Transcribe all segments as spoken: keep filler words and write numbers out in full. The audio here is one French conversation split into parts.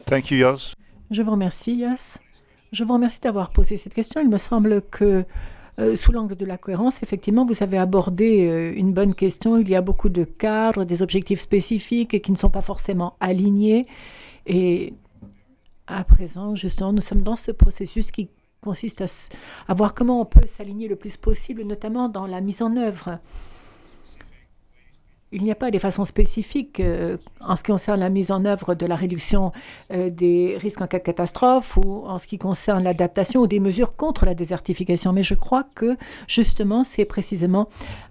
Thank you, Jos. Je vous remercie, Yas. Je vous remercie d'avoir posé cette question. Il me semble que, euh, sous l'angle de la cohérence, effectivement, vous avez abordé euh, une bonne question. Il y a beaucoup de cadres, des objectifs spécifiques et qui ne sont pas forcément alignés. Et à présent, justement, nous sommes dans ce processus qui consiste à, s- à voir comment on peut s'aligner le plus possible, notamment dans la mise en œuvre. Il n'y a pas des façons spécifiques euh, en ce qui concerne la mise en œuvre de la réduction euh, des risques en cas de catastrophe ou en ce qui concerne l'adaptation ou des mesures contre la désertification. Mais je crois que justement, c'est précisément,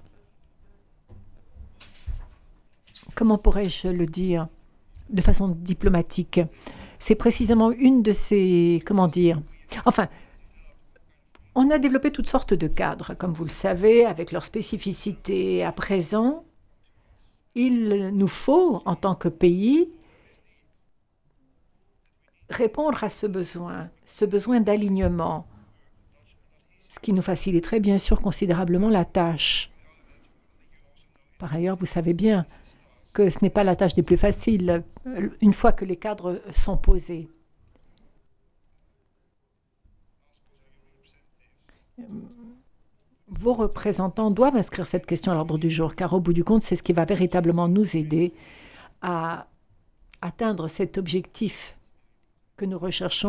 comment pourrais-je le dire de façon diplomatique, c'est précisément une de ces, comment dire, enfin, on a développé toutes sortes de cadres, comme vous le savez, avec leurs spécificités. À présent, il nous faut, en tant que pays, répondre à ce besoin, ce besoin d'alignement, ce qui nous faciliterait bien sûr considérablement la tâche. Par ailleurs, vous savez bien que ce n'est pas la tâche des plus faciles euh, une fois que les cadres sont posés. Vos représentants doivent inscrire cette question à l'ordre du jour, car au bout du compte, c'est ce qui va véritablement nous aider à atteindre cet objectif que nous recherchons